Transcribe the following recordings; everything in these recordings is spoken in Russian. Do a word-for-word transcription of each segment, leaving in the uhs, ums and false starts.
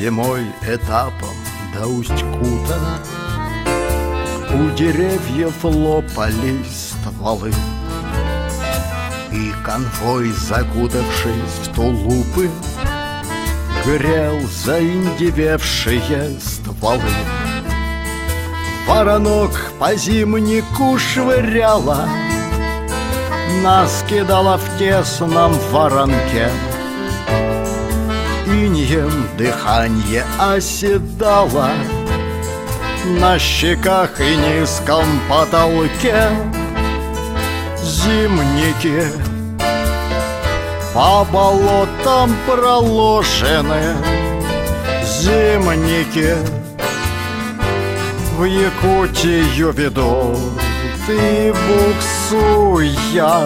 зимой этапом до Усть-Кута у деревьев лопались стволы, и конвой, закутавшись в тулупы, грел заиндевевшие стволы. Воронок по зимнику швыряла, нас кидала в тесном воронке. Иньем дыханье оседало на щеках и низком потолке. Зимники по болотам проложены, зимники в Якутию ведут, и буксуя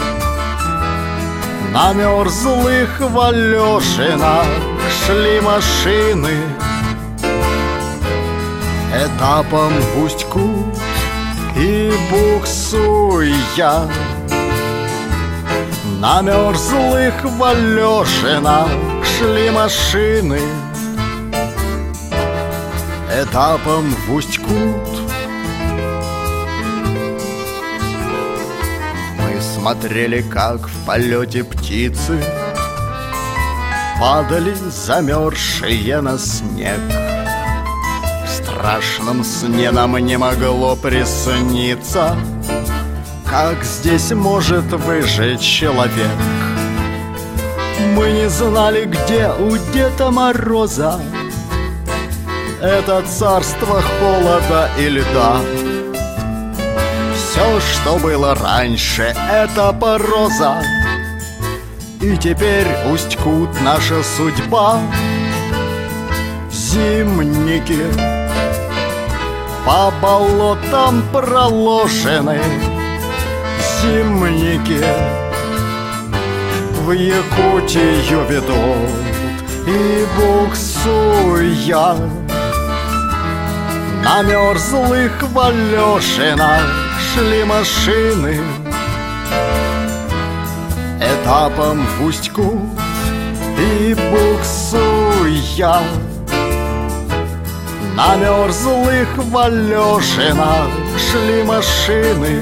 на мерзлых валежинах шли машины этапом в Усть-Кут, и буксуя на мерзлых валежинах шли машины этапом в Усть-Кут. Мы смотрели, как в полете птицы падали замерзшие на снег. В страшном сне нам не могло присниться, как здесь может выжить человек. Мы не знали, где у Деда Мороза это царство холода и льда. Все, что было раньше, это пороза, и теперь Усть-Кут наша судьба. Зимники по болотам проложены, зимники в Якутию ведут, и буксуя на мерзлых валежинах шли машины этапом в Усть-Кут, и буксуя на мерзлых валежинах шли машины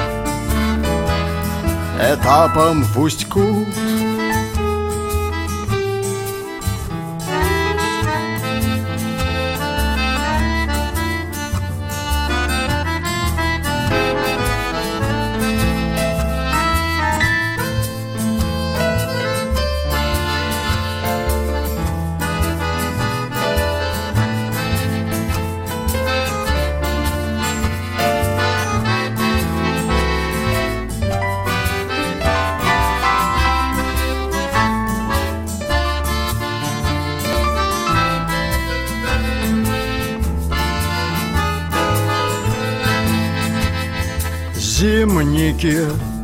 этапом в Усть-Кут. Зимники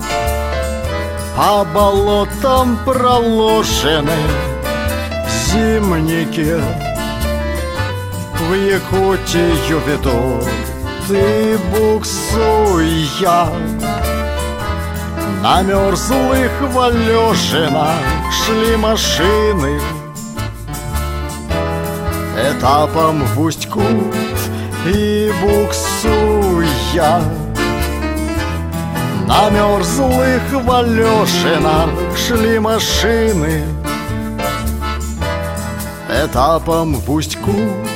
по болотам проложены, зимники в Якутию ведут, и буксуя на мерзлых валежинах шли машины этапом в Усть-Кут, и буксуя на мерзлых валежинах шли машины этапом в Усть-Кут.